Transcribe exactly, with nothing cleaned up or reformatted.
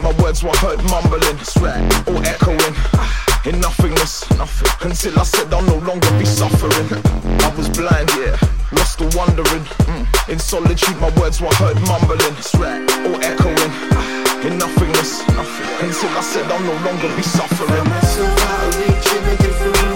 my words were heard mumbling, or echoing in nothingness, nothing. Until I said I'll no longer be suffering. I was blind, yeah, lost or wandering. mm. In solitude my words were heard mumbling, or echoing in nothingness, nothing. Until I said I'll no longer be suffering. Found myself out of reach in a different